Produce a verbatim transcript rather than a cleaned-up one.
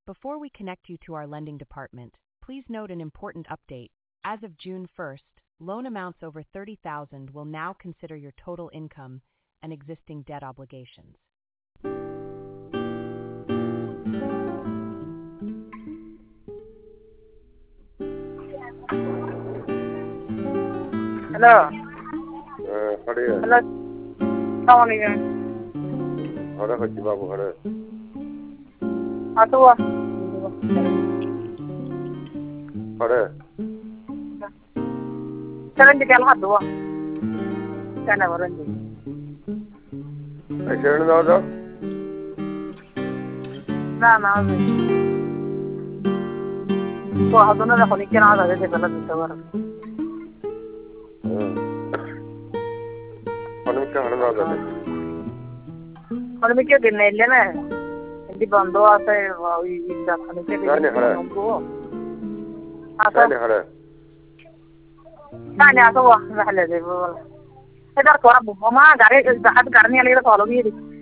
Before we connect you to our lending department, please note an important update. As of June first, loan amounts over thirty thousand dollars will now consider your total income and existing debt obligations. Hello. Eh, khare. Hello. Assalamualaikum. Khare khaji babu khare. Atua. Khare. Jalan di jalan dua. Kana waran di. Ai share na da. Na na. Ko haduna da khoni kina da de bala di tawar. Khoni ka hana da. Khoni ke din ne le na. Di bando ase oi da khoni ke din. Nani khare. Asa. Nani khare. Nani asa wa na le de bala. Eda ko abu ma gare da hat garni ale da follow bi